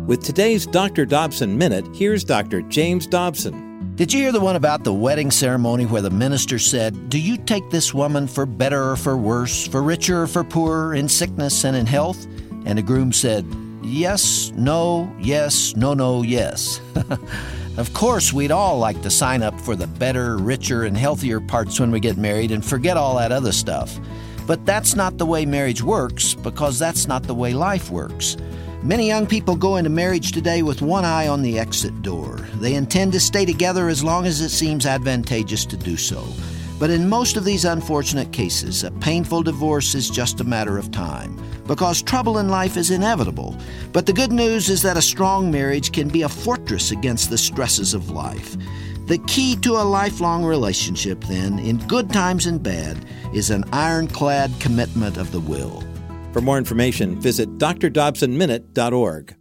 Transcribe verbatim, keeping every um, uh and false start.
With today's Doctor Dobson Minute, here's Doctor James Dobson. Did you hear the one about the wedding ceremony where the minister said, "Do you take this woman for better or for worse, for richer or for poorer, in sickness and in health?" And the groom said, "Yes, no, yes, no, no, yes." Of course, we'd all like to sign up for the better, richer, and healthier parts when we get married and forget all that other stuff. But that's not the way marriage works, because that's not the way life works. Many young people go into marriage today with one eye on the exit door. They intend to stay together as long as it seems advantageous to do so. But in most of these unfortunate cases, a painful divorce is just a matter of time, because trouble in life is inevitable. But the good news is that a strong marriage can be a fortress against the stresses of life. The key to a lifelong relationship, then, in good times and bad, is an ironclad commitment of the will. For more information, visit d r dobson minute dot org.